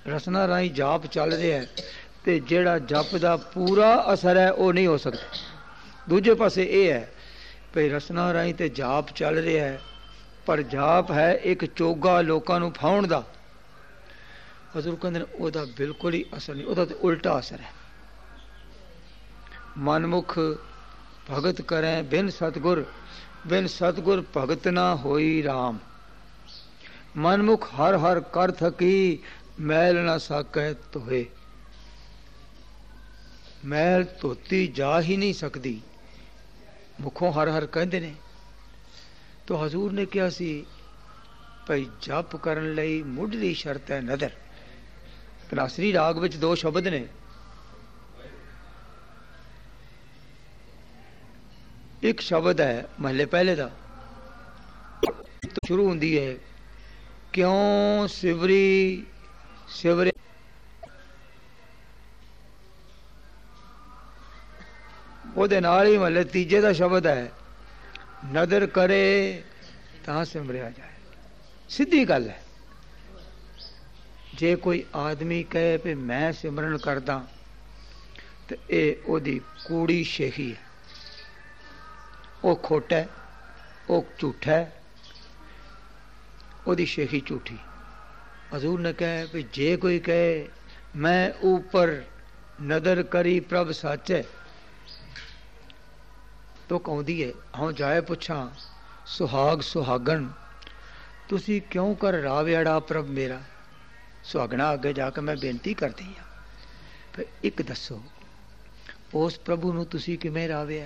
ਰਸਨਾ ਰਾਹੀਂ ਜਾਪ ਚੱਲ ਰਿਹਾ ਹੈ ਤੇ ਜਿਹੜਾ ਜਪ ਦਾ ਪੂਰਾ ਅਸਰ ਹੈ ਉਹ ਨਹੀਂ ਹੋ ਸਕਦਾ। ਦੂਜੇ ਪਾਸੇ ਇਹ ਹੈ ਭਈ ਰਸਨਾ ਰਾਹੀਂ ਤੇ ਜਾਪ ਚੱਲ ਰਿਹਾ ਹੈ, ਪਰ ਜਾਪ ਹੈ ਇੱਕ ਚੋਗਾ ਲੋਕਾਂ ਨੂੰ ਫਾਉਣ ਦਾ। ਹਜ਼ੂਰ ਕਹਿੰਦੇ ਨੇ ਉਹਦਾ ਬਿਲਕੁਲ ਹੀ ਅਸਰ ਨਹੀਂ, ਉਹਦਾ ਤੇ ਉਲਟਾ ਅਸਰ ਹੈ। ਮਨਮੁਖ ਭਗਤ ਕਰੈ ਬਿਨ ਸਤਗੁਰ, ਬਿਨ ਸਤਗੁਰ ਭਗਤ ਨਾ ਹੋਈ ਰਾਮ। ਮਨਮੁਖ ਹਰ ਹਰ ਕਰ ਥਕੀ, ਮੈਲ ਨਾ ਸਾਕੈ ਧੋਏ। ਮੈਲ ਧੋਤੀ ਜਾ ਹੀ ਨਹੀਂ ਸਕਦੀ, ਮੁਖੋਂ ਹਰ ਹਰ ਕਹਿੰਦੇ ਨੇ। ਤੋ ਹਜ਼ੂਰ ਨੇ ਕਿਹਾ ਸੀ ਭਈ ਜਪ ਕਰਨ ਲਈ ਮੁੱਢਲੀ ਸ਼ਰਤ ਹੈ ਨਦਰ। ਤਨਾਸਰੀ ਰਾਗ ਵਿੱਚ ਦੋ ਸ਼ਬਦ ਨੇ, ਇੱਕ ਸ਼ਬਦ ਹੈ ਮਹਲੇ ਪਹਿਲੇ ਦਾ, ਸ਼ੁਰੂ ਹੁੰਦੀ ਹੈ ਕਿਉਂ ਸਿਵਰੀ ਸਿਵਰੇ। ਉਹਦੇ ਨਾਲ ਹੀ ਮਹਲੇ ਤੀਜੇ ਦਾ ਸ਼ਬਦ ਹੈ ਨਦਰ ਕਰੇ ਤਾਂ ਸਿਮਰਿਆ ਜਾਏ। ਸਿੱਧੀ ਗੱਲ ਹੈ, ਜੇ ਕੋਈ ਆਦਮੀ ਕਹੇ ਵੀ ਮੈਂ ਸਿਮਰਨ ਕਰਦਾ ਤੇ ਇਹ ਉਹਦੀ ਕੂੜੀ ਸ਼ੇਖੀ ਹੈ, ਉਹ ਖੋਟਾ ਹੈ, ਉਹ ਝੂਠਾ ਹੈ, ਉਹਦੀ ਸ਼ੇਖੀ ਝੂਠੀ। ਹਜ਼ੂਰ ਨੇ ਕਹੇ ਵੀ ਜੇ ਕੋਈ ਕਹੇ ਮੈਂ ਉੱਪਰ ਨਦਰ ਕਰੀ ਪ੍ਰਭ ਸਾਚੈ, ਤੋ ਕਹਿੰਦੀ ਹੈ ਹਾਂ ਜਾਏ ਪੁੱਛਾਂ ਸੁਹਾਗ ਸੁਹਾਗਣ, ਤੁਸੀਂ ਕਿਉਂ ਕਰ ਰਾਵਿਆੜਾ ਪ੍ਰਭ ਮੇਰਾ। ਸੁਹਾਗਣਾ ਅੱਗੇ ਜਾ ਕੇ ਮੈਂ ਬੇਨਤੀ ਕਰਦੀ ਹਾਂ ਫਿਰ ਇੱਕ ਦੱਸੋ ਉਸ ਪ੍ਰਭੂ ਨੂੰ ਤੁਸੀਂ ਕਿਵੇਂ ਰਾਵਿਆ।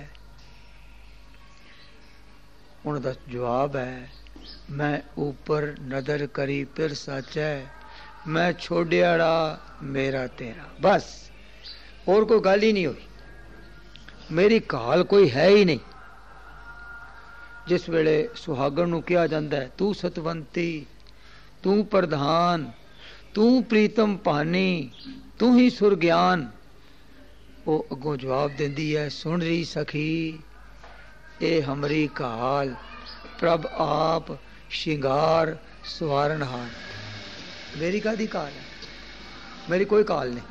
ਉਹਨਾਂ ਦਾ ਜਵਾਬ ਹੈ ਮੈਂ ਉੱਪਰ ਨਦਰ ਕਰੀ ਫਿਰ ਸਾਚੈ, ਮੈਂ ਛੋੜਿਆੜਾ ਮੇਰਾ ਤੇਰਾ। ਬਸ ਹੋਰ ਕੋਈ ਗੱਲ ਹੀ ਨਹੀਂ ਹੋਈ, ਮੇਰੀ ਕਾਲ ਕੋਈ ਹੈ ਹੀ ਨਹੀਂ। ਜਿਸ ਵੇਲੇ ਸੁਹਾਗਣ ਨੂੰ ਕਿਹਾ ਜਾਂਦਾ ਹੈ ਤੂੰ ਸਤਵੰਤੀ, ਤੂੰ ਪ੍ਰਧਾਨ, ਤੂੰ ਪ੍ਰੀਤਮ ਭਾਨੀ, ਤੂੰ ਹੀ ਸੁਰ ਗਿਆਨ, ਉਹ ਅੱਗੋਂ ਜਵਾਬ ਦਿੰਦੀ ਹੈ ਸੁਣ ਰਹੀ ਸਖੀ ਇਹ ਹਮਰੀ ਕਾਲ, ਪ੍ਰਭ ਆਪ ਸ਼ਿੰਗਾਰ ਸਵਾਰਨਹਾਰ। ਮੇਰੀ ਕਾਹਦੀ ਕਾਲ ਹੈ, ਮੇਰੀ ਕੋਈ ਕਾਲ ਨਹੀਂ।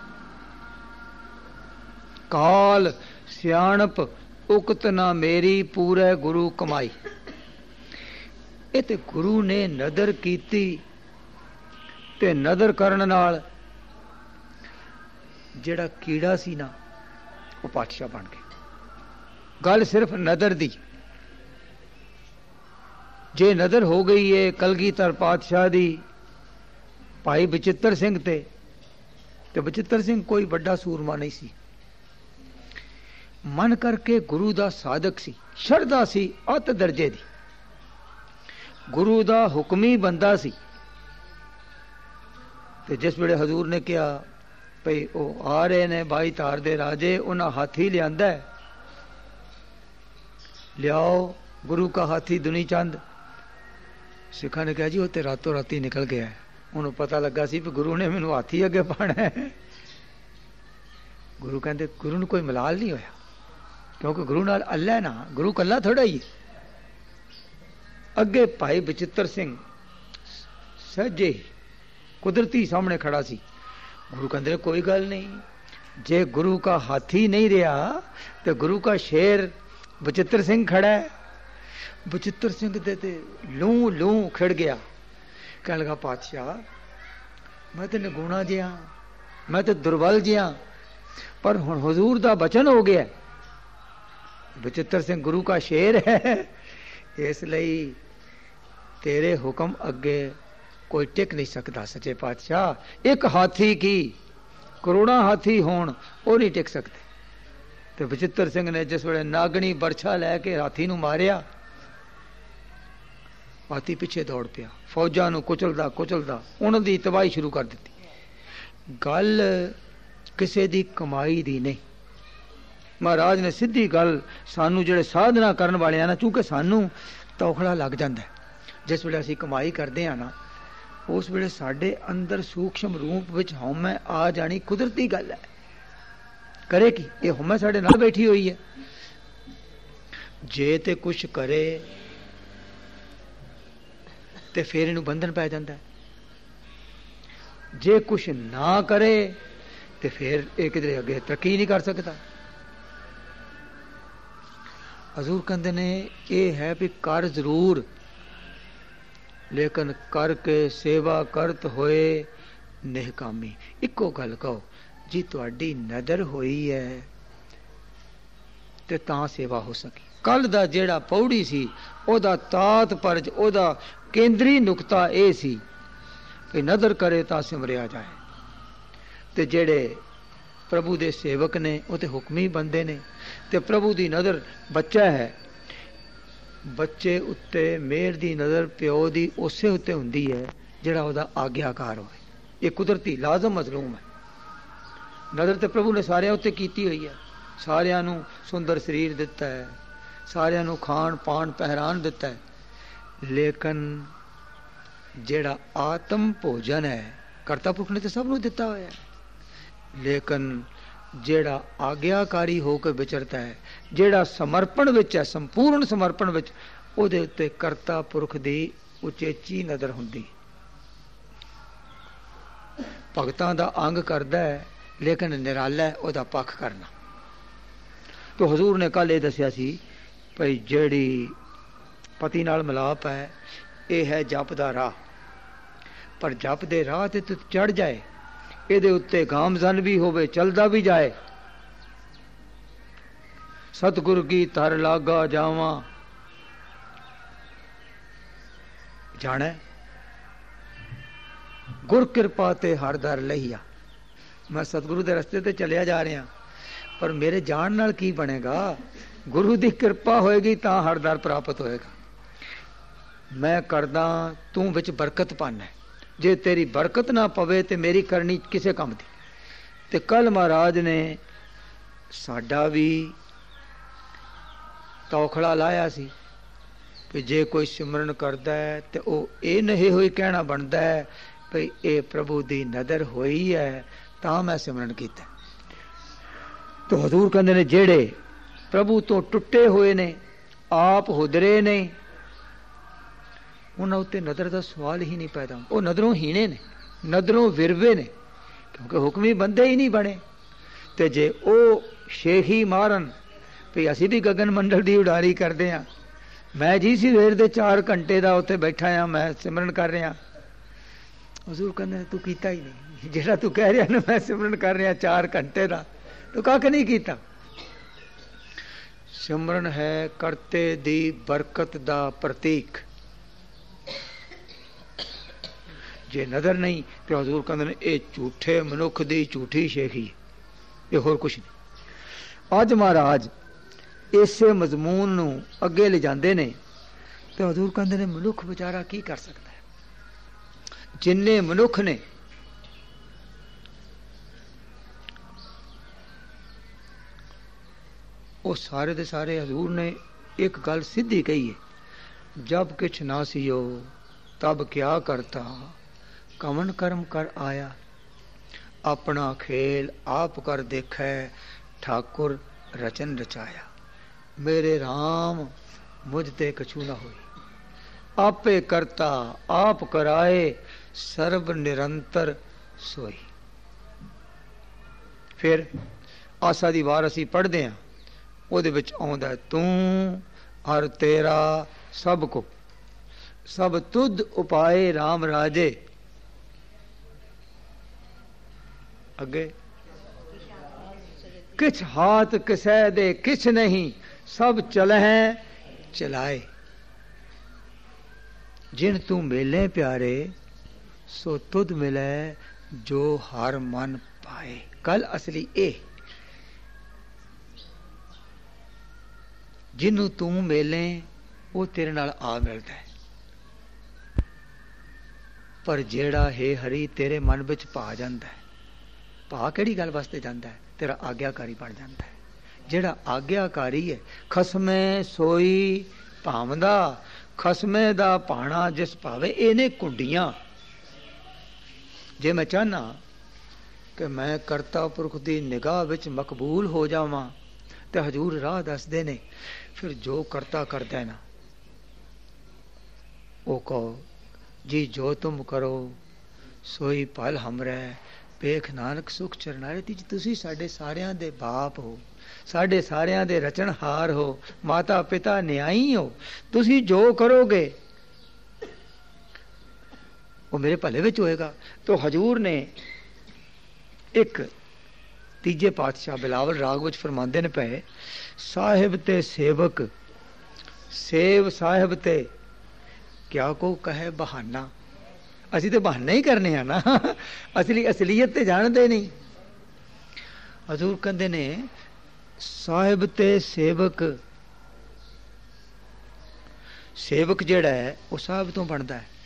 ਕਾਲ ਸਿਆਣਪ ਉਕਤ ਨਾ ਮੇਰੀ, ਪੂਰੇ ਗੁਰੂ ਕਮਾਈ। ਇਹ ਤੇ ਗੁਰੂ ਨੇ ਨਦਰ ਕੀਤੀ ਤੇ ਨਦਰ ਕਰਨ ਨਾਲ ਜਿਹੜਾ ਕੀੜਾ ਸੀ ਨਾ ਉਹ ਪਾਤਸ਼ਾਹ ਬਣ ਗਿਆ। ਗੱਲ ਸਿਰਫ ਨਦਰ ਦੀ। ਜੇ ਨਦਰ ਹੋ ਗਈ ਏ ਕਲਗੀਧਰ ਪਾਤਸ਼ਾਹ ਦੀ ਭਾਈ ਬਚਿੱਤਰ ਸਿੰਘ ਤੇ ਬਚਿੱਤਰ ਸਿੰਘ ਕੋਈ ਵੱਡਾ ਸੂਰਮਾ ਨਹੀਂ ਸੀ, ਮਨ ਕਰਕੇ ਗੁਰੂ ਦਾ ਸਾਧਕ ਸੀ, ਸ਼ਰਧਾ ਸੀ ਅਤ ਦਰਜੇ ਦੀ, ਗੁਰੂ ਦਾ ਹੁਕਮੀ ਬੰਦਾ ਸੀ। ਤੇ ਜਿਸ ਵੇਲੇ ਹਜ਼ੂਰ ਨੇ ਕਿਹਾ ਭਈ ਉਹ ਆ ਰਹੇ ਨੇ ਬਾਈ ਧਾਰ ਦੇ ਰਾਜੇ, ਉਹਨਾਂ ਹਾਥੀ ਲਿਆਂਦਾ ਹੈ, ਲਿਆਓ ਗੁਰੂ ਕਾ ਹਾਥੀ ਦੁਨੀ ਚੰਦ। ਸਿੱਖਾਂ ਨੇ ਕਿਹਾ ਜੀ ਉਹ ਤੇ ਰਾਤੋਂ ਰਾਤੀ ਨਿਕਲ ਗਿਆ। ਉਹਨੂੰ ਪਤਾ ਲੱਗਾ ਸੀ ਵੀ ਗੁਰੂ ਨੇ ਮੈਨੂੰ ਹਾਥੀ ਅੱਗੇ ਪਾਣਾ ਹੈ। ਗੁਰੂ ਕਹਿੰਦੇ ਗੁਰੂ ਨੂੰ ਕੋਈ ਮਲਾਲ ਨਹੀਂ ਹੋਇਆ, ਕਿਉਂਕਿ ਗੁਰੂ ਨਾਲ ਅੱਲਾ ਨਾ, ਗੁਰੂ ਕੱਲਾ ਥੋੜਾ ਹੀ। ਅੱਗੇ ਭਾਈ ਬਚਿੱਤਰ ਸਿੰਘ ਸਹਿਜੇ ਕੁਦਰਤੀ ਸਾਹਮਣੇ ਖੜਾ ਸੀ। ਗੁਰੂ ਕਹਿੰਦੇ ਕੋਈ ਗੱਲ ਨਹੀਂ, ਜੇ ਗੁਰੂ ਕਾ ਹਾਥੀ ਨਹੀਂ ਰਿਹਾ ਤੇ ਗੁਰੂ ਕਾ ਸ਼ੇਰ ਬਚਿੱਤਰ ਸਿੰਘ ਖੜਾ ਹੈ। ਬਚਿੱਤਰ ਸਿੰਘ ਦੇ ਤੇ ਲੂੰ ਲੂੰ ਖਿੜ ਗਿਆ, ਕਹਿਣ ਲੱਗਾ ਪਾਤਸ਼ਾਹ ਮੈਂ ਤੇ ਨਿਗੁਣਾ ਜਿਹਾ, ਮੈਂ ਤੇ ਦੁਰਬਲ ਜਿਹਾ, ਪਰ ਹੁਣ ਹਜ਼ੂਰ ਦਾ ਬਚਨ ਹੋ ਗਿਆ। ਬਚਿੱਤਰ ਸਿੰਘ ਗੁਰੂ ਕਾ ਸ਼ੇਰ ਹੈ, ਇਸ ਲਈ ਤੇਰੇ ਹੁਕਮ ਅੱਗੇ ਕੋਈ ਟਿਕ ਨਹੀਂ ਸਕਦਾ ਸੱਚੇ ਪਾਤਸ਼ਾਹ। ਇੱਕ ਹਾਥੀ ਕੀ ਕਰੋੜਾਂ ਹਾਥੀ ਹੋਣ ਉਹ ਨਹੀਂ ਟਿਕ ਸਕਦੇ। ਤੇ ਬਚਿੱਤਰ ਸਿੰਘ ਨੇ ਜਿਸ ਵੇਲੇ ਨਾਗਣੀ ਬਰਛਾ ਲੈ ਕੇ ਹਾਥੀ ਨੂੰ ਮਾਰਿਆ, ਹਾਥੀ ਪਿੱਛੇ ਦੌੜ ਪਿਆ, ਫੌਜਾਂ ਨੂੰ ਕੁਚਲਦਾ ਕੁਚਲਦਾ ਉਹਨਾਂ ਦੀ ਤਬਾਹੀ ਸ਼ੁਰੂ ਕਰ ਦਿੱਤੀ। ਗੱਲ ਕਿਸੇ ਦੀ ਕਮਾਈ ਦੀ ਨਹੀਂ। ਮਹਾਰਾਜ ਨੇ ਸਿੱਧੀ ਗੱਲ ਸਾਨੂੰ ਜਿਹੜੇ ਸਾਧਨਾ ਕਰਨ ਵਾਲੇ ਆ ਨਾ, ਚੂੰਕਿ ਸਾਨੂੰ ਤੌਖੜਾ ਲੱਗ ਜਾਂਦਾ ਜਿਸ ਵੇਲੇ ਅਸੀਂ ਕਮਾਈ ਕਰਦੇ ਆ ਨਾ, ਉਸ ਵੇਲੇ ਸਾਡੇ ਅੰਦਰ ਸੂਖਸ਼ਮ ਰੂਪ ਵਿੱਚ ਹਉਮੈ ਆ ਜਾਣੀ ਕੁਦਰਤੀ ਗੱਲ ਹੈ। ਕਰੇ ਕੀ, ਇਹ ਹਉਮੈ ਸਾਡੇ ਨਾਲ ਬੈਠੀ ਹੋਈ ਹੈ। ਜੇ ਤੇ ਕੁਛ ਕਰੇ ਤੇ ਫਿਰ ਇਹਨੂੰ ਬੰਧਨ ਪੈ ਜਾਂਦਾ। जे कुछ ना करे तो फिर ये किधरे अगे तरक्की नहीं कर सकता। हजूर कहते ने ये है भी कर जरूर, लेकिन करके सेवा करत होए निहकामी। इको गल कहो जी तुहाडी नदर होई है ते तां सेवा हो सकी। कल दा जेड़ा पौड़ी सी ओदा तात्पर्य ओदा केंद्री नुकता ये सी कि नदर करे तां सिमरिया जाए। ते जेड़े प्रभु दे सेवक ने वो ते हुक्मी बंदे ने ते प्रभु दी नदर बच्चा है, बच्चे उत्ते मेहर दी नजर प्यो दी उसे उत्ते हुंदी है जेड़ा ओदा आग्याकार होए। ये कुदरती लाजम मजलूम है। नजर ते प्रभु ने सारे उत्ते कीती हुई है, सारियां नू सुंदर शरीर दिता है, सारियां नू खान पान पहरान दिता है, लेकिन जेड़ा आत्म भोजन है करता पुरख ने तो सब नू दिता होया है, लेकिन जेड़ा आग्याकारी होकर विचरता है, जेड़ा समर्पण विच है, संपूर्ण समर्पण विच, उहदे उत्ते करता पुरख दी उचेची नजर हुंदी। भगतां दा अंग करदा है लेकिन निराला है उहदा पक्ष करना। तो हजूर ने कल ये दसिया सी भाई जेड़ी पति नाल मिलाप है ये है जप दा राह, पर जप दे राह ते तू चढ़ जाए, ਇਹਦੇ ਉੱਤੇ ਗਾਮਜ਼ਨ ਵੀ ਹੋਵੇ, ਚਲਦਾ ਵੀ ਜਾਏ। ਸਤਿਗੁਰ ਕੀ ਧਰ ਲਾਗਾ ਜਾਵਾਂ ਜਾਣੈ, ਗੁਰ ਕਿਰਪਾ ਤੇ ਹਰ ਦਰ ਲਈਆ। ਮੈਂ ਸਤਿਗੁਰੂ ਦੇ ਰਸਤੇ ਤੇ ਚਲਿਆ ਜਾ ਰਿਹਾ, ਪਰ ਮੇਰੇ ਜਾਣ ਨਾਲ ਕੀ ਬਣੇਗਾ? ਗੁਰੂ ਦੀ ਕਿਰਪਾ ਹੋਏਗੀ ਤਾਂ ਹਰ ਦਰ ਪ੍ਰਾਪਤ ਹੋਏਗਾ। ਮੈਂ ਕਰਦਾ ਤੂੰ ਵਿੱਚ ਬਰਕਤ ਪਾਣਾ, जे तेरी बरकत ना पवे तो मेरी करनी किसे काम दी। ते कल महाराज ने साडा भी तौखड़ा लाया सी कि जे कोई सिमरन करता है तो वह ये नहीं हुई कहना बनता है भई ये प्रभु दी नदर होई है तां मैं सिमरन किया। तो हजूर कहते ने जेड़े प्रभु तो टुटे हुए ने, आप हुदरे ने, उन्होंने उत्ते नदर का सवाल ही नहीं पैदा। वो नदरों हीने ने, नदरों विरवे ने, क्योंकि हुक्मी बंदे ही नहीं बने। तो जे वो शेखी मारन भी असी भी गगन मंडल की उडारी करते हैं, मैं जी सवेर दे 4 घंटे का उत्ते बैठा हाँ, मैं सिमरन कर रहा। हजूर कहते तू कीता ही नहीं, जेड़ा तू कह रहा ना मैं सिमरन कर रहा 4 घंटे का, तो कख नहीं कीता। सिमरन है करते दी बरकत दा प्रतीक। जे नजर नहीं तो हजूर कहते ये झूठे मनुख दी झूठी शेखी, ये होर कुछ नहीं। अज महाराज इसे मजमून नू अगे ले जाते ने तो हजूर कहते ने मनुख बेचारा की कर सकता है। जिन्ने मनुख ने वो सारे दे सारे हजूर ने एक गल सीधी कही है, जब किछ ना सियो तब क्या करता, कवन कर्म कर आया, अपना खेल आप कर देखै, ठाकुर रचन रचाया। मेरे राम मुझ ते कछु न होई, आपे करता आप कराए, सर्व निरंतर सोई। फिर आसा दी वार असी पढ़ते हैं, ਉਹਦੇ ਵਿੱਚ ਆਉਂਦਾ ਤੂੰ ਹਰ ਤੇਰਾ ਸਭ ਕੋ ਸਭ ਤੁਧ ਉਪਾਏ ਰਾਮ ਰਾਜੇ। ਅੱਗੇ किछ हाथ किसै दे किछ नहीं, सब चलहें चलाए। जिन तू मेले प्यारे सो तुद मिले, जो हर मन पाए। कल असली ए जिन्नू तू मेले वो तेरे नाल आ मिलता है, पर जेड़ा है हरी तेरे मन विच पा जांदा है। पा किहड़ी गल वास्ते जांदा है? तेरा आग्याकारी बन जाता है। जेड़ा आग्याकारी है खसमे सोई भावदा, खसमे दा पाना जिस भावे इने कुंडियां। जे मैं चाहना कि मैं करता पुरख दी निगाह विच मकबूल हो जावां ते हजूर राह दसदे ने, फिर जो करता करदा है ना वो कहो जी जो तुम करो ਸੋਈ ਭਲ ਹਮਰੈ ਪੇਖ ਨਾਨਕ ਸੁਖ ਚਰਨਾਰੇ। ਜੀ ਤੁਸੀਂ ਸਾਡੇ ਸਾਰਿਆਂ ਦੇ ਬਾਪ ਹੋ, ਸਾਡੇ ਸਾਰਿਆਂ ਦੇ ਰਚਨਹਾਰ ਹੋ, ਮਾਤਾ ਪਿਤਾ ਨਿਆਈ ਹੋ। ਤੁਸੀਂ ਜੋ ਕਰੋਗੇ ਉਹ ਮੇਰੇ ਭਲੇ ਵਿੱਚ ਹੋਏਗਾ। ਤੋ ਹਜੂਰ ਨੇ ਇੱਕ ਤੀਜੇ ਪਾਤਸ਼ਾਹ ਬਿਲਾਵਲ ਰਾਗ ਵਿੱਚ ਫਰਮਾਉਂਦੇ ਨੇ ਪਏ, ਸਾਹਿਬ ਤੇ ਸੇਵਕ ਸੇਵ ਸਾਹਿਬ ਤੇ ਕਿਆ ਕੋ ਕਹੇ ਬਹਾਨਾ। ਅਸੀਂ ਤੇ ਬਹਾਨਾ ਹੀ ਕਰਨੇ ਆ ਨਾ, ਅਸਲੀਅਤ ਤੇ ਜਾਣਦੇ ਨਹੀਂ। ਹਜ਼ੂਰ ਕਹਿੰਦੇ ਨੇ ਸਾਹਿਬ ਤੇ ਸੇਵਕ, ਸੇਵਕ ਜਿਹੜਾ ਹੈ ਉਹ ਸਾਹਿਬ ਤੋਂ ਬਣਦਾ ਹੈ,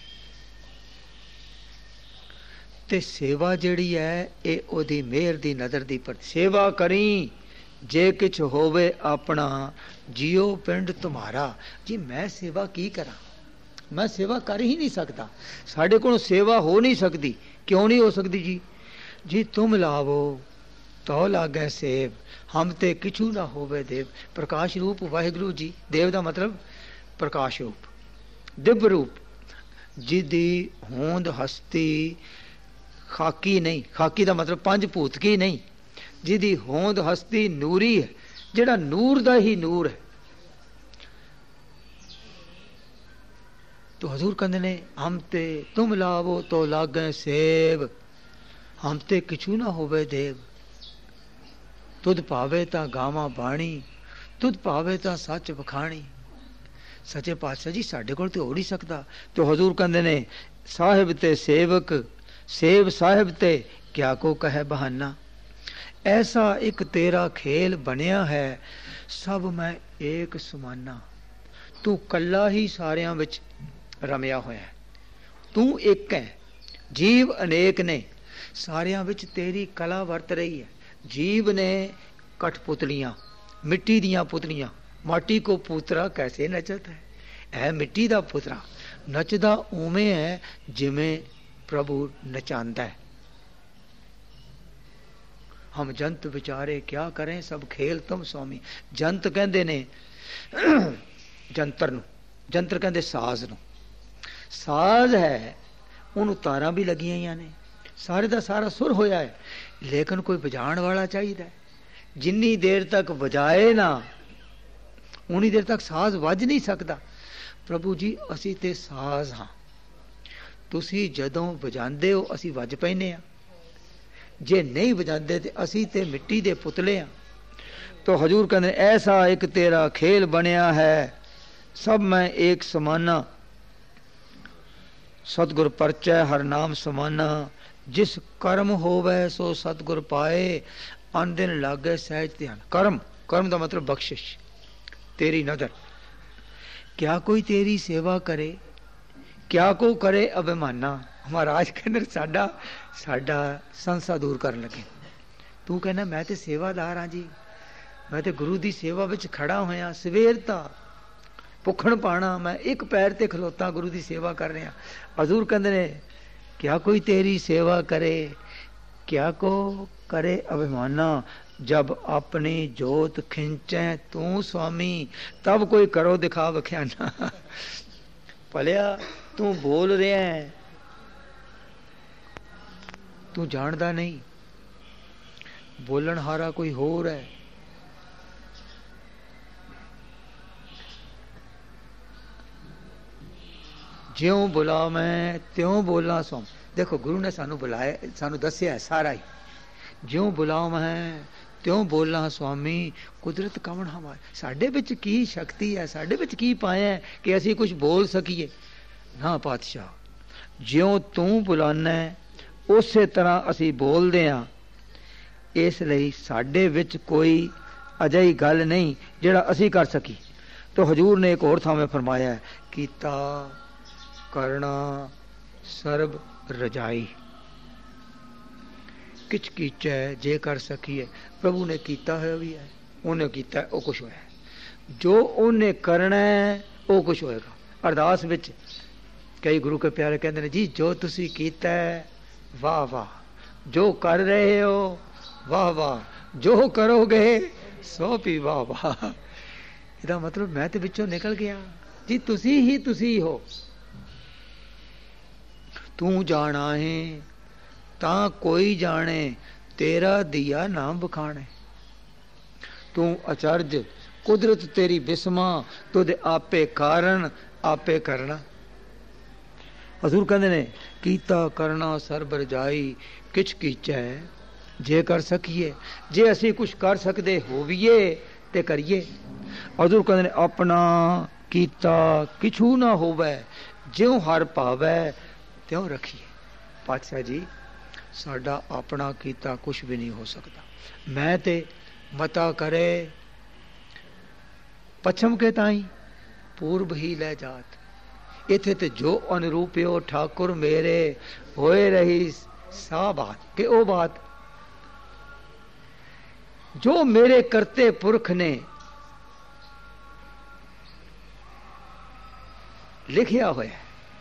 ਤੇ ਸੇਵਾ ਜਿਹੜੀ ਹੈ ਇਹ ਉਹਦੀ ਮਿਹਰ ਦੀ ਨਜ਼ਰ ਦੀ ਪਰ। ਸੇਵਾ ਕਰੀ ਜੇ ਕਿਛ ਹੋਵੇ ਆਪਣਾ, ਜਿਉ ਪਿੰਡ ਤੁਮਾਰਾ। ਜੀ ਮੈਂ ਸੇਵਾ ਕੀ ਕਰਾਂ, ਮੈਂ ਸੇਵਾ ਕਰ ਹੀ ਨਹੀਂ ਸਕਦਾ, ਸਾਡੇ ਕੋਲ ਸੇਵਾ ਹੋ ਨਹੀਂ ਸਕਦੀ। ਕਿਉਂ ਨਹੀਂ ਹੋ ਸਕਦੀ ਜੀ? ਜੀ ਤੁਮ ਲਾਵੋ ਤੋ ਲਾਗੈ ਸੇਵ, ਹਮ ਤੇ ਕਿਛੂ ਨਾ ਹੋਵੇ ਦੇਵ। ਪ੍ਰਕਾਸ਼ ਰੂਪ ਵਾਹਿਗੁਰੂ ਜੀ, ਦੇਵ ਦਾ ਮਤਲਬ ਪ੍ਰਕਾਸ਼ ਰੂਪ, ਦਿਵ ਰੂਪ, ਜਿਹਦੀ ਹੋਂਦ ਹਸਤੀ ਖਾਕੀ ਨਹੀਂ, ਖਾਕੀ ਦਾ ਮਤਲਬ ਪੰਜ ਭੂਤ ਕੀ ਨਹੀਂ, ਜਿਹਦੀ ਹੋਂਦ ਹਸਤੀ ਨੂਰੀ ਹੈ, ਜਿਹੜਾ ਨੂਰ ਦਾ ਹੀ ਨੂਰ ਹੈ। ਤੋ ਹਜ਼ੂਰ ਕਹਿੰਦੇ ਨੇ ਹਮ ਤੇ ਤੁਮ ਲਾਵੋ ਤੋ ਲਾਗੈ ਸੇਵ, ਹਮ ਤੇ ਕਿਛੂ ਨਾ ਹੋਵੇ ਦੇਵ। ਤੁਧ ਭਾਵੇ ਤਾਂ ਗਾਵਾਂ ਬਾਣੀ, ਤੁਧ ਭਾਵੇ ਤਾਂ ਸੱਚ ਵਖਾਣੀ। ਸੱਚੇ ਪਾਤਸ਼ਾਹ ਜੀ ਸਾਡੇ ਕੋਲ ਤੇ ਹੋ ਨਹੀਂ ਸਕਦਾ। ਤੋ ਹਜ਼ੂਰ ਕਹਿੰਦੇ ਨੇ ਸਾਹਿਬ ਤੇ ਸੇਵਕ ਸੇਵ ਸਾਹਿਬ ਤੇ ਕਿਆ ਕੋ ਕਹੇ ਬਹਾਨਾ। ਐਸਾ ਇੱਕ ਤੇਰਾ ਖੇਲ ਬਣਿਆ ਹੈ, ਸਭ ਮੈਂ ਏਕ ਸਮਾਨਾ। ਤੂੰ ਕੱਲਾ ਹੀ ਸਾਰਿਆਂ ਵਿੱਚ ਰਮਿਆ ਹੋਇਆ, ਤੂੰ ਇੱਕ ਹੈ, ਜੀਵ ਅਨੇਕ ਨੇ, ਸਾਰਿਆਂ ਵਿੱਚ ਤੇਰੀ ਕਲਾ ਵਰਤ ਰਹੀ ਹੈ। ਜੀਵ ਨੇ ਕਠਪੁਤਲੀਆਂ, ਮਿੱਟੀ ਦੀਆਂ ਪੁਤਲੀਆਂ, ਮਾਟੀ ਕੋ ਪੁੱਤਰਾ ਕੈਸੇ ਨਚਤ ਹੈ। ਇਹ ਮਿੱਟੀ ਦਾ ਪੁੱਤਰਾ ਨੱਚਦਾ ਉਵੇਂ ਹੈ ਜਿਵੇਂ ਪ੍ਰਭੂ ਨਚਾਂਦਾ ਹੈ। ਹਮ ਜੰਤ ਵਿਚਾਰੇ ਕਿਆ ਕਰੇ, ਸਭ ਖੇਲ ਤੁਮ ਸਵਾਮੀ। ਜੰਤ ਕਹਿੰਦੇ ਨੇ ਜੰਤਰ ਨੂੰ, ਜੰਤਰ ਕਹਿੰਦੇ ਸਾਜ਼ ਨੂੰ। ਸਾਜ਼ ਹੈ, ਉਹਨੂੰ ਤਾਰਾਂ ਵੀ ਲੱਗੀਆਂ ਹੋਈਆਂ ਨੇ, ਸਾਰੇ ਦਾ ਸਾਰਾ ਸੁਰ ਹੋਇਆ ਹੈ, ਲੇਕਿਨ ਕੋਈ ਵਜਾਉਣ ਵਾਲਾ ਚਾਹੀਦਾ। ਜਿੰਨੀ ਦੇਰ ਤੱਕ ਵਜਾਏ ਨਾ ਉਨੀ ਦੇਰ ਤੱਕ ਸਾਜ਼ ਵੱਜ ਨਹੀਂ ਸਕਦਾ। ਪ੍ਰਭੂ ਜੀ ਅਸੀਂ ਤੇ ਸਾਜ਼ ਹਾਂ, ਤੁਸੀਂ ਜਦੋਂ ਵਜਾਉਂਦੇ ਹੋ ਅਸੀਂ ਵੱਜ ਪੈਂਦੇ ਹਾਂ, ਜੇ ਨਹੀਂ ਵਜਾਉਂਦੇ ਤੇ ਅਸੀਂ ਤੇ ਮਿੱਟੀ ਦੇ ਪੁਤਲੇ ਹਾਂ। ਤੋ ਹਜ਼ੂਰ ਕਹਿੰਦੇ ਐਸਾ ਇੱਕ ਤੇਰਾ ਖੇਲ ਬਣਿਆ ਹੈ, ਸਭ ਮੈਂ ਏਕ ਸਮਾਨਾ। ਸਤਿਗੁਰ ਪਰਚੈ ਹਰ ਨਾਮ ਸਮਾਨਾ, ਜਿਸ ਕਰਮ ਹੋਵੇ ਸੋ ਸਤਿਗੁਰ ਪਾਏ, ਅਨ ਦਿਨ ਲਾਗੇ ਸਹਿਜ ਧਿਆਨ। ਕਰਮ, ਕਰਮ ਦਾ ਮਤਲਬ ਬਖਸ਼ਿਸ਼, तेरी नजर। क्या कोई तेरी सेवा करे, क्या को करे अभिमाना। महाराज कहते साडा साडा संसा दूर करन लगे। तू कहना मैं तो सेवादार हाँ जी, मैं तो गुरु की सेवा विच खड़ा होया, सवेर दा भुखण पाना, मैं एक पैर ते खलोता गुरु की सेवा कर रहा। हजूर कहते ने क्या कोई तेरी सेवा करे, क्या को करे अभिमाना। जब अपनी जोत खिंचे तू स्वामी, तब कोई करो दिखा बख्याना। भलिया तू बोल रहा है, तू जानदा नहीं, बोलन हारा कोई होर है। ज्यों बुला मैं त्यों बोला सो। देखो गुरु ने सानू बुलाया, सानू दसिया है सारा ही। ज्यों बुलाओ मैं त्यों बोला स्वामी, कुदरत कवन हमारी। साडे विच की शक्ति है, साडे विच की पाया है कि असी कुछ बोल सकीए ना पातशाह। ज्यों तू बुलाना उसे तरह असी बोलदे हां, इसलिए साडे विच कोई अजिही गल नहीं जिहड़ा असी कर सकी। तो हजूर ने एक होर थां फरमाया है, कीता करना सर्ब रजाई, किच कीचै जे कर सकीए। प्रभु ने कीता है भी है, उन्हें कीता वो कुछ होया, जो उन्हें करना है वो कुछ होएगा। अरदास विच कई गुरु के प्यारे कहते हैं जी जो तुसी कीता है वाह वाह, जो कर रहे हो वाह वाह, जो करोगे सो भी वाह वाह। इहदा मतलब मैं तो विचों निकल गया जी, तुसी ही हो। ਤੂੰ ਜਾਣਾ ਹੈ ਤਾਂ ਕੋਈ ਜਾਣੇ, ਤੇਰਾ ਦੀਆ ਨਾ ਬਖਾਣੇ। ਤੂੰ ਅਚਰਜ ਕੁਦਰਤ ਤੇਰੀ ਬਿਸਮਾ, ਤੁਧ ਆਪੇ ਕਾਰਨ ਆਪੇ ਕਰਨਾ। ਹਜ਼ੂਰ ਕਹਿੰਦੇ ਨੇ ਕੀਤਾ ਕਰਨਾ ਸਰਬ ਰਜਾਈ, ਕਿਛ ਕੀਚੈ ਜੇ ਕਰ ਸਕੀਏ। ਜੇ ਅਸੀਂ ਕੁਛ ਕਰ ਸਕਦੇ ਹੋਵੀਏ ਤੇ ਕਰੀਏ। ਹਜ਼ੂਰ ਕਹਿੰਦੇ ਨੇ ਆਪਣਾ ਕੀਤਾ ਕਿਛੂ ਨਾ ਹੋਵੇ, ਜਿਉਂ ਹਰ ਭਾਵੈ ਤਿਉਂ ਰੱਖੀਏ। ਪਾਤਸ਼ਾਹ ਜੀ ਸਾਡਾ ਆਪਣਾ ਕੀਤਾ ਕੁਛ ਵੀ ਨਹੀਂ ਹੋ ਸਕਦਾ। ਮੈਂ ਤੇ ਮਤਾ ਕਰੇ ਪਛਮ ਕੇ ਤਾਈ, ਪੂਰਬ ਹੀ ਲੈ ਜਾਤ। ਇੱਥੇ ਤੇ ਜੋ ਅਨਰੂਪਿਓ ਠਾਕੁਰ ਮੇਰੇ, ਹੋਏ ਰਹੀ ਸਾ ਬਾਤ ਕਿ ਉਹ ਬਾਤ ਜੋ ਮੇਰੇ ਕਰਤੇ ਪੁਰਖ ਨੇ ਲਿਖਿਆ ਹੋਇਆ,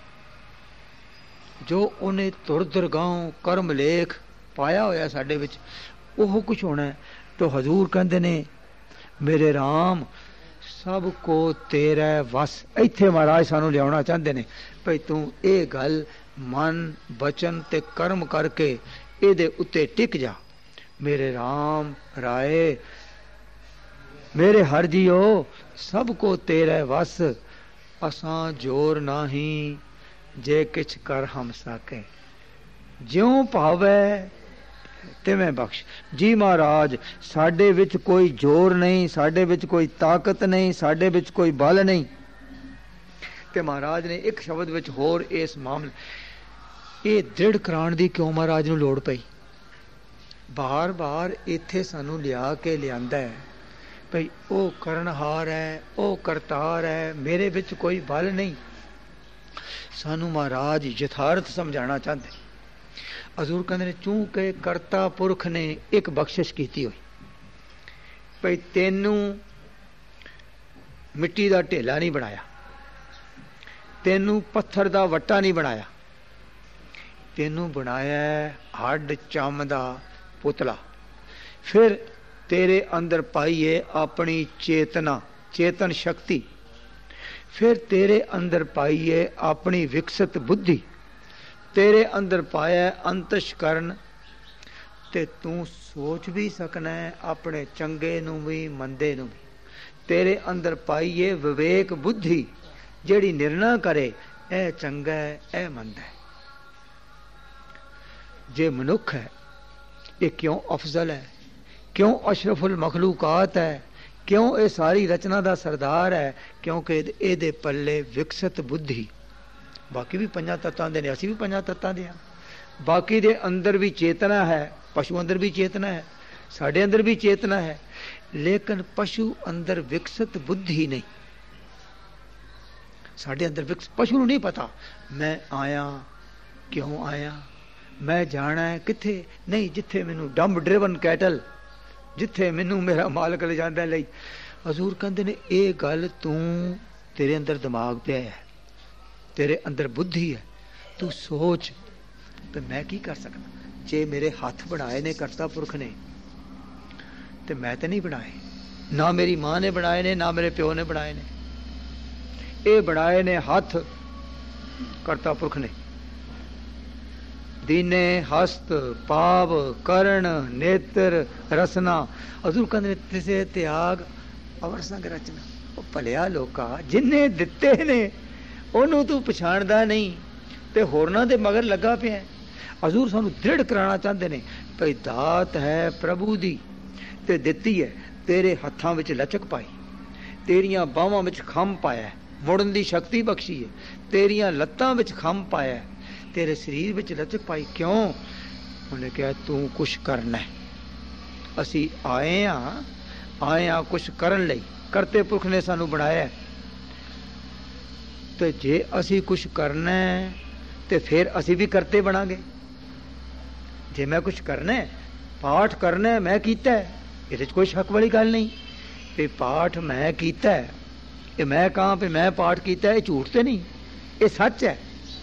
ਜੋ ਉਹਨੇ ਧੁਰ ਦਰਗਾਹੋਂ ਕਰਮ ਲੇਖ ਪਾਇਆ ਹੋਇਆ ਸਾਡੇ ਵਿੱਚ, ਉਹ ਕੁਛ ਹੋਣਾ। ਤੋ ਹਜ਼ੂਰ ਕਹਿੰਦੇ ਨੇ ਮੇਰੇ ਰਾਮ ਸਭ ਕੋ ਤੇਰਾ ਵਸ। ਇੱਥੇ ਮਹਾਰਾਜ ਸਾਨੂੰ ਲਿਆਉਣਾ ਚਾਹੁੰਦੇ ਨੇ ਭਈ ਤੂੰ ਇਹ ਗੱਲ ਮਨ ਬਚਨ ਤੇ ਕਰਮ ਕਰਕੇ ਇਹਦੇ ਉੱਤੇ ਟਿਕ ਜਾ। ਮੇਰੇ ਰਾਮ ਰਾਏ ਮੇਰੇ ਹਰ ਜੀਓ ਸਭ ਕੋ ਤੇਰਾ ਵਸ, ਅਸਾਂ ਜੋਰ ਨਾਹੀਂ ਜੇ ਕਿਛ ਕਰ ਹਮ ਸਾਕੇ। ਜਿਉਂ ਭਾਵੈ ਤਿਵੇਂ ਬਖਸ਼। ਜੀ ਮਹਾਰਾਜ ਸਾਡੇ ਵਿੱਚ ਕੋਈ ਜ਼ੋਰ ਨਹੀਂ, ਸਾਡੇ ਵਿੱਚ ਕੋਈ ਤਾਕਤ ਨਹੀਂ, ਸਾਡੇ ਵਿੱਚ ਕੋਈ ਬਲ ਨਹੀਂ। ਤੇ ਮਹਾਰਾਜ ਨੇ ਇੱਕ ਸ਼ਬਦ ਵਿੱਚ ਹੋਰ ਇਸ ਮਾਮਲੇ ਇਹ ਦ੍ਰਿੜ ਕਰਾਉਣ ਦੀ ਕਿਉਂ ਮਹਾਰਾਜ ਨੂੰ ਲੋੜ ਪਈ? ਬਾਰ ਬਾਰ ਇੱਥੇ ਸਾਨੂੰ ਲਿਆ ਕੇ ਲਿਆਂਦਾ ਹੈ ਭਈ ਉਹ ਕਰਨਹਾਰ ਹੈ, ਉਹ ਕਰਤਾਰ ਹੈ, ਮੇਰੇ ਵਿੱਚ ਕੋਈ ਬਲ ਨਹੀਂ। ਸਾਨੂੰ ਮਹਾਰਾਜ ਯਥਾਰਥ ਸਮਝਾਉਣਾ ਚਾਹੁੰਦੇ। ਹਜ਼ੂਰ ਕਹਿੰਦੇ ਨੇ ਚੂੰਕਿ ਕਰਤਾ ਪੁਰਖ ਨੇ ਇੱਕ ਬਖਸ਼ਿਸ਼ ਕੀਤੀ ਹੋਈ ਭਈ ਤੈਨੂੰ ਮਿੱਟੀ ਦਾ ਢੇਲਾ ਨਹੀਂ ਬਣਾਇਆ, ਤੈਨੂੰ ਪੱਥਰ ਦਾ ਵੱਟਾ ਨਹੀਂ ਬਣਾਇਆ, ਤੈਨੂੰ ਬਣਾਇਆ ਹੱਡ ਚੰਮ ਦਾ ਪੁਤਲਾ। ਫਿਰ ਤੇਰੇ ਅੰਦਰ ਪਾਈਏ ਆਪਣੀ ਚੇਤਨਾ, ਚੇਤਨ ਸ਼ਕਤੀ। ਫਿਰ ਤੇਰੇ ਅੰਦਰ ਪਾਈਏ ਆਪਣੀ ਵਿਕਸਿਤ ਬੁੱਧੀ, ਤੇਰੇ ਅੰਦਰ ਪਾਇਆ ਅੰਤਸ਼ਕਰਨ, ਤੇ ਤੂੰ ਸੋਚ ਵੀ ਸਕਣਾ ਆਪਣੇ ਚੰਗੇ ਨੂੰ ਵੀ ਮੰਦੇ ਨੂੰ ਵੀ। ਤੇਰੇ ਅੰਦਰ ਪਾਈਏ ਵਿਵੇਕ ਬੁੱਧੀ ਜਿਹੜੀ ਨਿਰਣਾ ਕਰੇ ਇਹ ਚੰਗਾ ਹੈ ਇਹ ਮੰਦਾ ਹੈ। ਜੇ ਮਨੁੱਖ ਹੈ ਇਹ ਕਿਉਂ ਅਫਜ਼ਲ ਹੈ, ਕਿਉਂ ਅਸ਼ਰਫੁਲ ਮਖਲੂਕਾਤ ਹੈ, ਕਿਉਂ ਇਹ ਸਾਰੀ ਰਚਨਾ ਦਾ ਸਰਦਾਰ ਹੈ? ਕਿਉਂਕਿ ਇਹਦੇ ਪੱਲੇ ਵਿਕਸਿਤ ਬੁੱਧੀ। ਬਾਕੀ ਵੀ ਪੰਜਾਂ ਤੱਤਾਂ ਦੇ ਨੇ, ਅਸੀਂ ਵੀ ਪੰਜਾਂ ਤੱਤਾਂ ਦੇ ਹਾਂ। ਬਾਕੀ ਦੇ ਅੰਦਰ ਵੀ ਚੇਤਨਾ ਹੈ, ਪਸ਼ੂ ਅੰਦਰ ਵੀ ਚੇਤਨਾ ਹੈ, ਸਾਡੇ ਅੰਦਰ ਵੀ ਚੇਤਨਾ ਹੈ, ਲੇਕਿਨ ਪਸ਼ੂ ਅੰਦਰ ਵਿਕਸਿਤ ਬੁੱਧੀ ਨਹੀਂ। ਸਾਡੇ ਅੰਦਰ ਪਸ਼ੂ ਨੂੰ ਨਹੀਂ ਪਤਾ ਮੈਂ ਆਇਆ ਕਿਉਂ ਆਇਆ, ਮੈਂ ਜਾਣਾ ਹੈ ਕਿੱਥੇ ਨਹੀਂ। ਜਿੱਥੇ ਮੈਨੂੰ ਡੰਬ ਡਰਿਵਨ ਕੈਟਲ, ਜਿੱਥੇ ਮੈਨੂੰ ਮੇਰਾ ਮਾਲਕ ਲੈ ਜਾਂਦਾ ਲਈ। ਹਜ਼ੂਰ ਕਹਿੰਦੇ ਨੇ ਇਹ ਗੱਲ ਤੂੰ ਤੇਰੇ ਅੰਦਰ ਦਿਮਾਗ ਪਿਆ ਹੈ, ਤੇਰੇ ਅੰਦਰ ਬੁੱਧੀ ਹੈ, ਤੂੰ ਸੋਚ ਤੇ ਮੈਂ ਕੀ ਕਰ ਸਕਦਾ। ਜੇ ਮੇਰੇ ਹੱਥ ਬਣਾਏ ਨੇ ਕਰਤਾ ਪੁਰਖ ਨੇ ਤੇ ਮੈਂ ਤੇ ਨਹੀਂ ਬਣਾਏ, ਨਾ ਮੇਰੀ ਮਾਂ ਨੇ ਬਣਾਏ ਨੇ, ਨਾ ਮੇਰੇ ਪਿਓ ਨੇ ਬਣਾਏ ਨੇ। ਇਹ ਬਣਾਏ ਨੇ ਹੱਥ ਕਰਤਾ ਪੁਰਖ ਨੇ। ਦੀਨੇ ਹਸਤ ਪਾਵ ਕਰਨ ਨੇਤਰ ਰਸਨਾ। ਹਜ਼ੂਰ ਕਹਿੰਦੇ ਤਿਸੇ ਤਿਆਗ ਅਵਰ ਸੰਗ ਰਚਨਾ। ਉਹ ਭਲਿਆ ਲੋਕਾ ਜਿੰਨੇ ਦਿੱਤੇ ਨੇ ਉਹਨੂੰ ਤੂੰ ਪਛਾਣਦਾ ਨਹੀਂ ਤੇ ਹੋਰਨਾਂ ਦੇ ਮਗਰ ਲੱਗਾ ਪਿਆ। ਹਜ਼ੂਰ ਸਾਨੂੰ ਦ੍ਰਿੜ ਕਰਾਉਣਾ ਚਾਹੁੰਦੇ ਨੇ ਭਈ ਦਾਤ ਹੈ ਪ੍ਰਭੂ ਦੀ ਤੇ ਦਿੱਤੀ ਹੈ। ਤੇਰੇ ਹੱਥਾਂ ਵਿੱਚ ਲਚਕ ਪਾਈ, ਤੇਰੀਆਂ ਬਾਹਾਂ ਵਿੱਚ ਖੰਭ ਪਾਇਆ, ਮੁੜਨ ਦੀ ਸ਼ਕਤੀ ਬਖਸ਼ੀ ਹੈ। ਤੇਰੀਆਂ ਲੱਤਾਂ ਵਿੱਚ ਖੰਭ ਪਾਇਆ, ਤੇਰੇ ਸਰੀਰ ਵਿੱਚ ਲਚਕ ਪਾਈ। ਕਿਉਂ? ਉਹਨੇ ਕਿਹਾ ਤੂੰ ਕੁਛ ਕਰਨਾ। ਅਸੀਂ ਆਏ ਹਾਂ ਕੁਛ ਕਰਨ ਲਈ। ਕਰਤੇ ਪੁਰਖ ਨੇ ਸਾਨੂੰ ਬਣਾਇਆ ਤੇ ਜੇ ਅਸੀਂ ਕੁਛ ਕਰਨਾ ਤੇ ਫਿਰ ਅਸੀਂ ਵੀ ਕਰਤੇ ਬਣਾਂਗੇ। ਜੇ ਮੈਂ ਕੁਛ ਕਰਨਾ, ਪਾਠ ਕਰਨਾ ਮੈਂ ਕੀਤਾ, ਇਹਦੇ 'ਚ ਕੋਈ ਸ਼ੱਕ ਵਾਲੀ ਗੱਲ ਨਹੀਂ। ਵੀ ਪਾਠ ਮੈਂ ਕੀਤਾ, ਇਹ ਮੈਂ ਕਹਾਂ ਵੀ ਮੈਂ ਪਾਠ ਕੀਤਾ, ਇਹ ਝੂਠ ਤੇ ਨਹੀਂ, ਇਹ ਸੱਚ ਹੈ।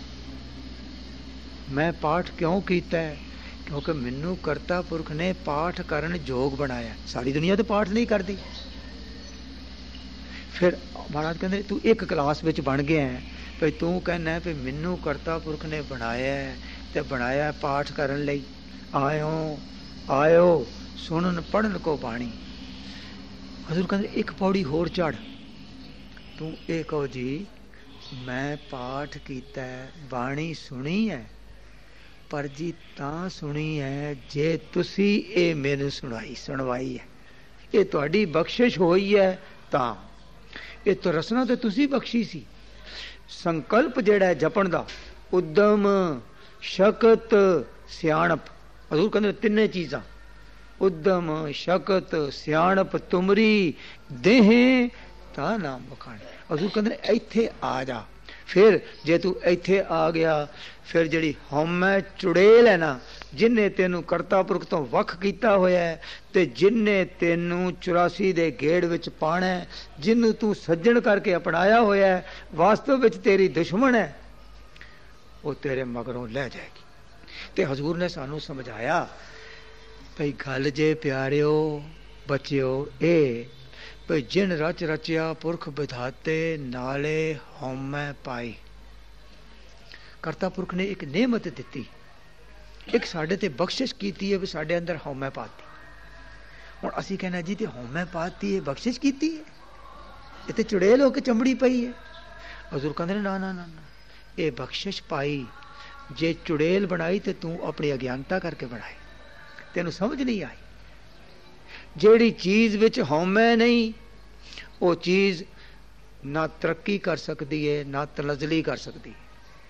ਮੈਂ ਪਾਠ ਕਿਉਂ ਕੀਤਾ? ਕਿਉਂਕਿ ਮੈਨੂੰ ਕਰਤਾ ਪੁਰਖ ਨੇ ਪਾਠ ਕਰਨ ਯੋਗ ਬਣਾਇਆ। ਸਾਰੀ ਦੁਨੀਆ ਤਾਂ ਪਾਠ ਨਹੀਂ ਕਰਦੀ। ਫਿਰ महाराज कहते तू एक क्लास विच बन गया है भई तू कहना भी मैनू करता पुरख ने बनाया ते बनाया पाठ करन लई आयो आयो सुनन पढ़न को बाणी। हजूर कहते एक पौड़ी होर चढ़ तू ये कहो जी मैं पाठ कीता है बाणी सुनी है पर जी तां सुनी है जे तुसी ये मैनू सुनवाई है ये तुहाडी बख्शिश होई है तां ये तो रसना तो तुसी बख्शी सी। संकल्प जेड़ा है जपन दा उद्दम शकत सियाणप हजूर कहंदे तिन्ने चीज़ां उद्दम शकत सियाणप तुमरी देह ता नाम बखाने। हजूर कहंदे इत्थे आ जा फिर जे तू इत्थे आ गया फिर जिहड़ी हौमै चुड़ेल है ना जिन्ने तेनू करता पुरख तो वख कीता होया है ते जिन्ने तेनू 84 दे गेड़ विच पाना है जिन्नू तू सज्जण करके अपनाया होया है वास्तव विच तेरी दुश्मन है वो तेरे मगरों लै जाएगी। ते हजूर ने सानू समझाया भई गल जे प्यारिओ बच्चिओ ए भई जिन रच रचिया पुरख विधाते नाले हौमै पाई। करता पुरख ने एक नेमत दिती एक साडे ते बख्शिश कीती है भी साडे अंदर हौमै पाती। हुण असीं कहना जी ते हौमै पाती है बख्शिश कीती है ये ते चुड़ेल होके चमड़ी पई है। हजूर कहंदे ना ना ना ना ये बख्शिश पाई जे चुड़ेल बनाई ते तू अपनी अज्ञानता करके बनाई तेनू समझ नहीं आई। जेड़ी चीज़ विच हौमै नहीं वो चीज़ ना तरक्की कर सकती है ना तनज़ली कर सकती है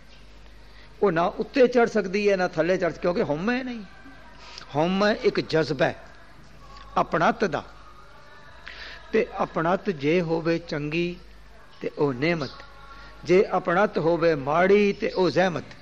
वो ना उत्ते चढ़ सकती है ना थले चढ़ क्योंकि हौमै नहीं। हौमै एक जज्बा है अपनत दा ते अपनत जे होवे चंगी ते ओ नेमत जे अपनत होवे माड़ी ते ओ ज़हमत।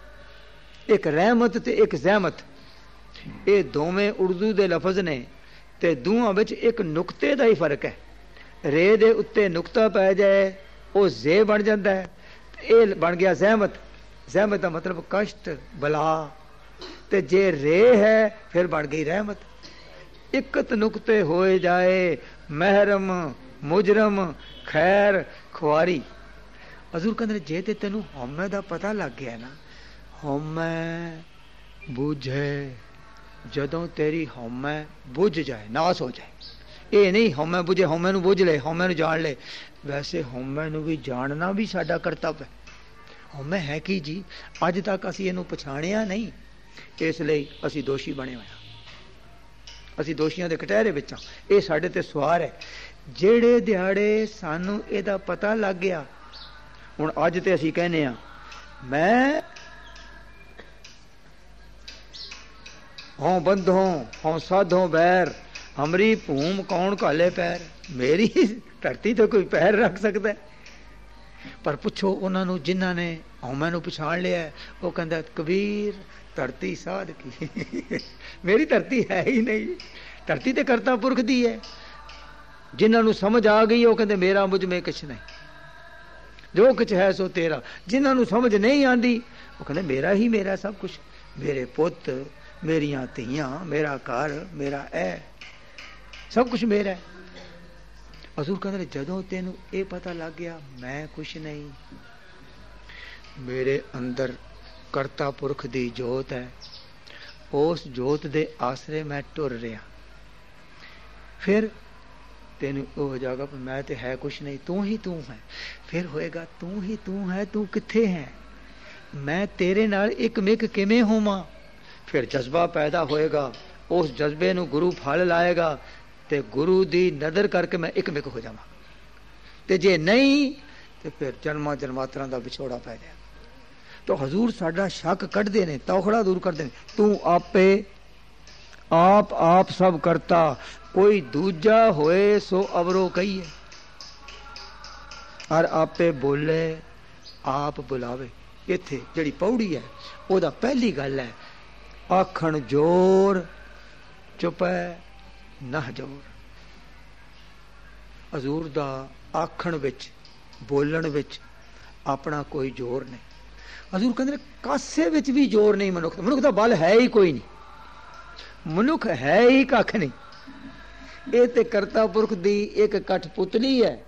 एक रहमत ते एक ज़हमत ये दोवें उर्दू दे लफज ने ते दूहां विच एक नुक्ते दा ही फर्क है। रे दे उत्ते नुक्ता पै जाए वो जे बन जाता है ये बन गया ज़हमत। ज़हमत का मतलब कष्ट बला ते जे रे है फिर बन गई रहमत। इकत नुक्ते होए जाए महरम मुजरम खैर खुआरी। हजूर कहंदे जे ते तेनू हौमै दा पता लग गया ना हौमै बुझे जदों तेरी हौमै बुझ जाए नाश हो जाए ये नहीं हौमै बुझे हौमै नू बुझ ले हौमै नू जान ले। वैसे हौमै नू भी जानना भी साडा कर्तव्य है। हौमै है कि जी अज तक असीं इहनू पछाणिया नहीं इसलिए असीं दोषी बने होए असीं दोषियां दे कटहरे विच हां। ये साडे ते सवार है जेड़े दिहाड़े सानू इहदा पता लग गया हुण अज ते असीं कहने आ मैं हों बंधों हों साधों बैर हमरी भूम कौन काले पैर। मेरी धरती तो कोई पैर रख सकता है पर पुछो उन्होंने जिन्हों ने हौमै नू पछाण लिया वो कहता कबीर धरती साध की मेरी धरती है ही नहीं धरती तो करता पुरख दी है। जिन्होंने समझ आ गई वो कहते मेरा मुझ में कुछ नहीं जो कुछ है सो तेरा। जिन्होंने समझ नहीं आती वो कहते मेरा ही मेरा सब कुछ मेरे पुत मेरिया धीयां मेरा घर मेरा ऐ सब कुछ मेरा है। हजूर कहते जदों तेनू ये पता लग गया मैं कुछ नहीं मेरे अंदर करता पुरख दी जोत है उस जोत दे आसरे मैं टुर रहा फिर तेनू हो जाएगा मैं तो है कुछ नहीं तू ही तू है। फिर होएगा तू ही तू है तू किथे है मैं तेरे नाल एक मिक किवें होवां। फिर जज्बा पैदा होएगा उस जज्बे नू गुरु फल लाएगा ते गुरु दी नदर करके मैं एक मिक हो जावां ते जे नहीं तो फिर जन्मां जन्मांतरां दा विछोड़ा पै जाए। तो हजूर साडा शक कढ़दे ने तौखड़ा दूर करदे ने तू आपे आप आप सब करता कोई दूजा होए सो अवरो कहिए और आपे बोले आप बुलावे। इत्थे जिहड़ी पौड़ी है ओदा पहली गल है आखण जोर चुपै नह जोर। हजूर दा आखण विच बोलण विच अपना कोई जोर नहीं। हजूर कहते कासे विच भी जोर नहीं मनुख मनुख दा बल है ही कोई नहीं मनुख है ही कख नहीं। ये ते करता पुरख दी एक कठपुतली है